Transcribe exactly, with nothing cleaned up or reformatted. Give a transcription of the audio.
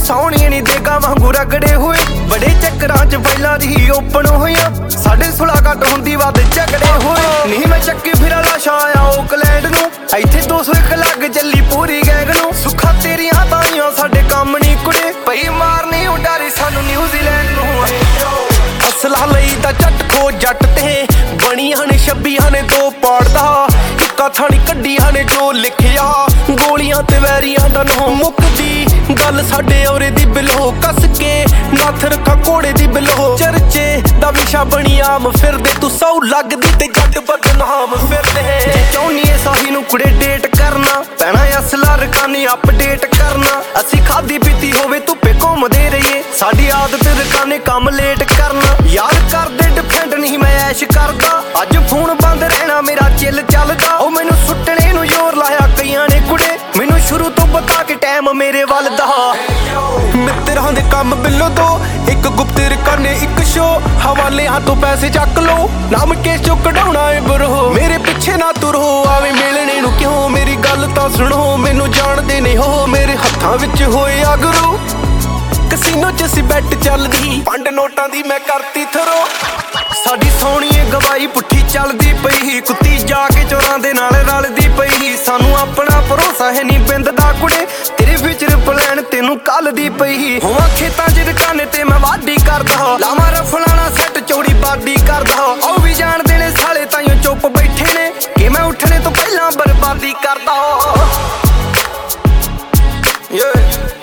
ਸੌਣੀਏ ਨੀ ਦੇਗਾ ਵਾਂਗੂ ਰਗੜੇ ਹੋਏ ਬੜੇ ਚੱਕਰਾਂ ਚ ਪਹਿਲਾਂ ਦੀ ਓਪਨ ਹੋਈਆਂ ਸਾਡੇ ਸੁਲਾ ਘੱਟ ਹੁੰਦੀ ਵੱਧ ਝਗੜੇ ਹੋਏ ਨਹੀਂ ਮੈਂ ਚੱਕੀ ਫਿਰਾਂ ਲਾਸ਼ਾਂ ਆ ਓਕਲੈਂਡ ਨੂੰ ਇੱਥੇ ਦੋ ਸੌ ਇੱਕ ਲੱਗ ਚੱਲੀ ਪੂਰੀ ਗੈਂਗ ਨੂੰ ਸੁੱਖਾ ਤੇਰੀਆਂ ਤਾਈਆਂ ਸਾਡੇ ਕੰਮ ਨੀ ਕੁੜੇ ਪਈ ਮਾਰਨੀ ਉਡਾਰੀ ਸਾਨੂੰ ਨਿਊਜ਼ੀਲੈਂਡ ਨੂੰ ਅਸਲਾ ਲਈ ਤਾਂ ਜੱਟ ਖੋ ਜੱਟ ਤੇ ਬਣੀਆਂ ਨੇ ਛੱਬੀਆਂ ਨੇ ਦੋ ਪਾੜਦਾ ਇੱਕਾ ਥਾਣੀ ਕੱਢੀਆਂ ਨੇ ਜੋ ਲਿਖਿਆ ਗੋਲੀਆਂ ਤੇ ਵੈਰੀਆਂ ਦਾ ਨੋ ਮੁੱਕਦੀ ਗੱਲ ਸਾਡੇ ਔਰੇ ਦੀ ਬਿਲੋ ਕੱਸ ਕੇ ਨੱਥ ਰੱਖਾ ਘੋੜੇ ਦੀ ਬਿਲੋ ਚਰਚੇ ਦਾ ਵਿਸ਼ਾ ਬਣੀ ਆਮ ਫਿਰਦੇ ਤੂੰ ਸੌ ਲੱਗਦੀ ਤੇ ਜੱਟ ਬਦਨਾਮ ਫਿਰਦੇ ਜੇ ਚਾਹੁੰਨੀ ਏ ਸਾਹੀ ਨੂੰ ਕੁੜੇ ਡੇਟ ਕਰਨਾ ਪੈਣਾ ਅਸਲਾ ਰਕਾਨੀ ਅਪਡੇਟ ਕਰਨਾ ਅਸੀਂ ਖਾਦੀ ਪੀਤੀ ਹੋਵੇ ਧੁੱਪੇ ਘੁੰਮਦੇ ਰਹੀਏ ਸਾਡੀ ਆਦਤ ਰਕਾਨੇ ਕੰਮ ਲੇਟ ਕਰਨਾ ਯਾਦ ਕਰਦੇ ਡਿਫੈਂਡ ਨਹੀਂ ਮੈਂ ਐਸ਼ ਕਰਦਾ ਅੱਜ ਫੋਨ ਬੰਦ ਰਹਿਣਾ ਮੇਰਾ ਚਿੱਲ ਚੱਲਦਾ ਉਹ ਮੈਨੂੰ ਸੁੱਟਣੇ ਨੂੰ ਜ਼ੋਰ ਲਾਇਆ ਕਈਆਂ ਨੇ ਕੁੜੇ ਮੈਨੂੰ ਸ਼ੁਰੂ ਤੋਂ ਬਤਾ ਕੇ ਟਾਈਮ ਮੇਰੇ ਵੱਲ ਦਾ ਮਿੱਤਰਾਂ ਦੇ ਕੰਮ ਬਿੱਲੋ ਦੋ ਇੱਕ ਗੁਪਤ ਰਕਾਨੇ ਇੱਕ ਸ਼ੋ ਹਵਾਲੇ ਹੱਥੋਂ ਪੈਸੇ ਚੱਕ ਲੋ ਨਾਮ ਕੇਸ ਚੋਂ ਕਢਾਉਣਾ ਏ ਬਰੋ ਮੇਰੇ ਪਿੱਛੇ ਨਾ ਤੁਰੋ ਆਵੇਂ ਮਿਲਣੇ ਨੂੰ ਕਿਉਂ ਮੇਰੀ ਗੱਲ ਤਾਂ ਸੁਣੋ ਮੈਨੂੰ ਜਾਣਦੇ ਨਹੀਂ ਹੋ ਮੇਰੇ ਹੱਥਾਂ ਵਿੱਚ ਹੋਏ ਅਗਰੂ ਕਸੀਨੋ ਚ ਸੀ ਬੈਟ ਚੱਲਦੀ ਪੰਡ ਨੋਟਾਂ ਦੀ ਮੈਂ ਕਰਤੀ ਥਰੋ ਸਾਡੀ ਸੋਹਣੀਏ ਗਵਾਈ ਪੁੱਠੀ ਚੱਲਦੀ ਪਈ ਕੁੱਤੀ ਜਾ ਕੇ ਚੋਰਾਂ ਦੇ ਨਾਲ ਰਲਦੀ ਪਈ ਸਾਨੂੰ ਆਪਣਾ ਭਰੋਸਾ ਹੈ ਨਹੀਂ ਬਿੰਦ ਦਾ ਕੁੜੇ ਤੇਰੇ ਫਿਊਚਰ ਪਲਾਨ ਤੈਨੂੰ ਕੱਲ ਦੀ ਪਈ ਹੋਵਾਂ ਖੇਤਾਂ ਚ ਰਕਾਨੇ ਤੇ ਮੈਂ ਵਾਢੀ ਕਰਦਾ ਲਾਵਾਂ ਰਫਲਾਣਾ ਸੈੱਟ ਚੌੜੀ ਬਾਡੀ ਕਰਦਾ ਉਹ ਵੀ ਜਾਣਦੇ ਨੇ ਸਾਲੇ ਤਾਈਓ ਚੁੱਪ ਬੈਠੇ ਨੇ ਕਿ ਮੈਂ ਉੱਠਣੇ ਤੋਂ ਪਹਿਲਾਂ ਬਰਬਾਦੀ ਕਰਦਾ yeah